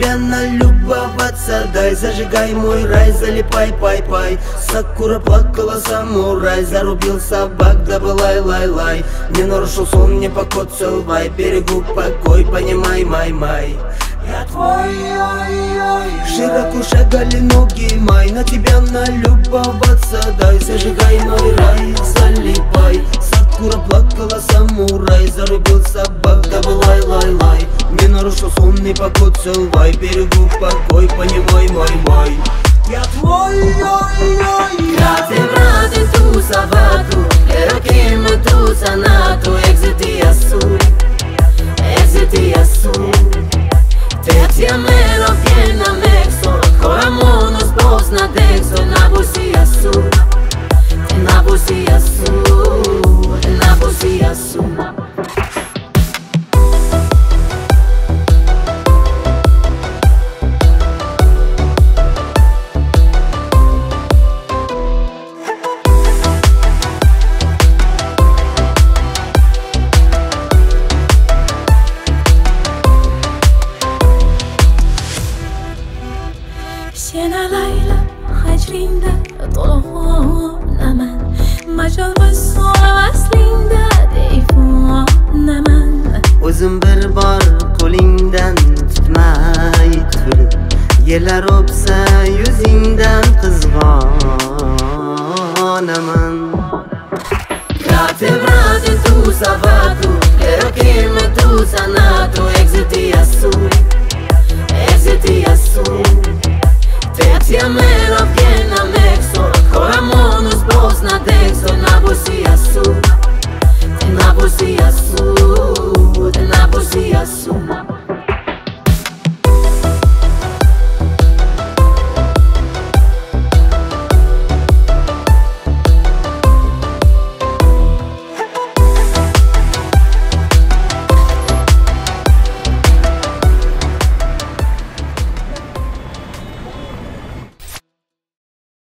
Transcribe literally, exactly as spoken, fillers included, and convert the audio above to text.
тебя налюбоваться. Дай, зажигай мой рай, залипай, пай-пай. Сакура плакала, самурай зарубил собак, да лай, лай, лай. Не нарушил сон, не покот, целвай. Берегу покой, понимай, май-май. Я твой, ой-ой. Широко шагали ноги, май. На тебя налюбоваться. Дай, зажигай мой рай, залипай. Сакура плакала, самурай зарубил собак, да лай, лай, лай. Не нарушил сон, не покот, целвай. Берегу покой, понимай, май-май. Я твой, ой-ой. Grazie frate tu sabato, pero che me tu sanato. Exiti azul, exiti azul. Te ti amero piena mexo, coramo nos bos na dexo. Na busi azul, na busi azul, na busi azul. Siena Laila, Hajrinda, todo naman. Majal vassola vaslinda, deyfu naman. O'zim bir bor qo'lingdan tutmay turib, yerlar o'psa yuzingdan qizg'onaman. Grazie frate tu sabato, pero che me tu sanato. Exiti azul, exiti azul. Te ti amero